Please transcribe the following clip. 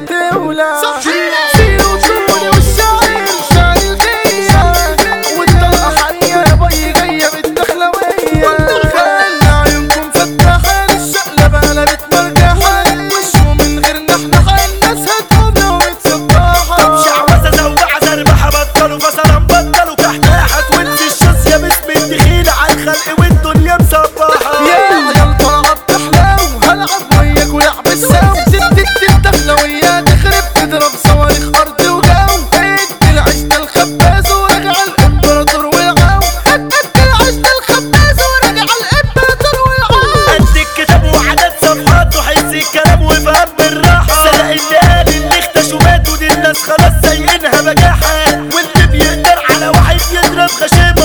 تولع سيروا شوفوني والشعر شعر الخير والطلقة حية يا باي جاية بالدخلوية خلي عيونكم فتاحة للشقلبة قلبت مرجحة وشوا من غير نحنحة الناس هتقوم لو متصبحة طب شعوذة زوعة زربحة بطلوا فصلا بطلوا كحلاحة وانسي الشاس يا باسم الدخيلة عالخلق والدنيا مصبحة يا عيال طلعت تحلاو هلعب وياك ولعب الساو ستة الدخلوية تخرب تضرب صواريخ أرض وجو ادي العيش ده الخباز ورجع الإمبراطور والعو ادي العيش ده الخباز ورجع الإمبراطور والعو قد الكتاب وعدد صفحات وحس الكلام وفهم بالراحة صدق اللي قال اللي اختشوا ماتوا دي الناس خلاص سايقينها بجاحة واللي بيقدر على واحد يضرب خشب